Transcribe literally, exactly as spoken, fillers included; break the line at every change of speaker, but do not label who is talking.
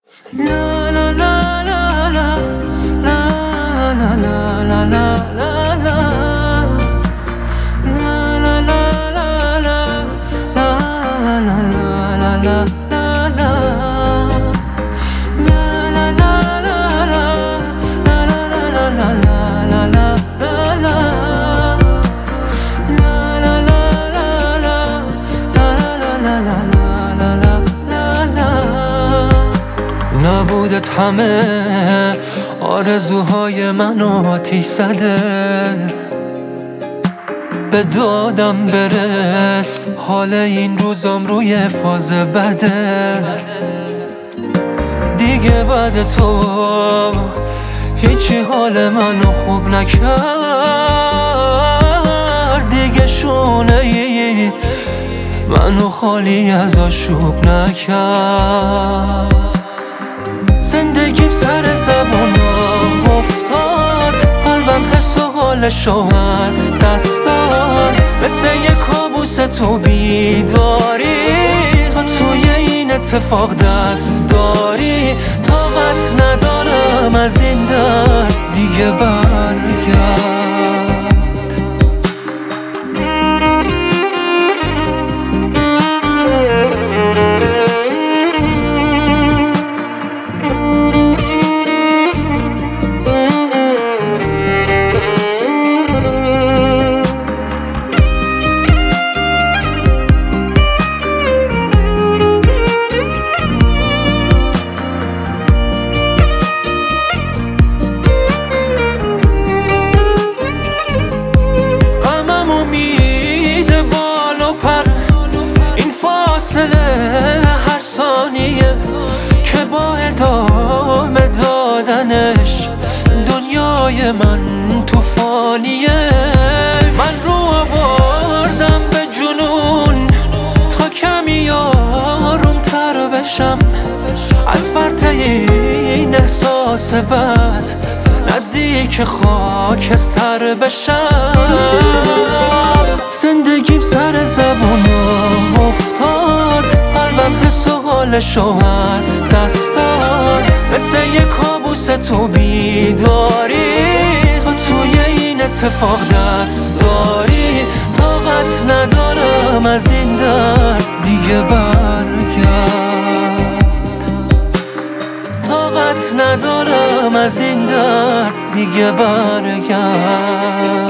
La la la la la la la la la la la la la la la la la la نبودت همه آرزوهای منو آتیش زده، به دادم برس حال این روزام روی فاز بده. دیگه بعد تو هیچی حال منو خوب نکرد، دیگه شونه ای منو خالی از آشوب نکرد. زندگیم سر زبونم افتاد، قلبم حس و حالشو از دست داد، مثل یه کابوس تو بیداری، تو توی این اتفاق دست داری. طاقت ندارم از این درد دیگه برگرد. هر ثانیه که با ادامه دادنش دنیای من توفانیه. من رو آوردم به جنون تا کمی آروم تر بشم، از فرط این احساس بد نزدیک خاکستر بشم. زندگیم سر زبونم افتاد، قلبم حس و حالشو از دست داد، مثل یه کابوس تو بیداری، تو توی این اتفاق دست داری. طاقت ندارم از این درد دیگه برگرد. طاقت ندارم از این درد دیگه برگرد.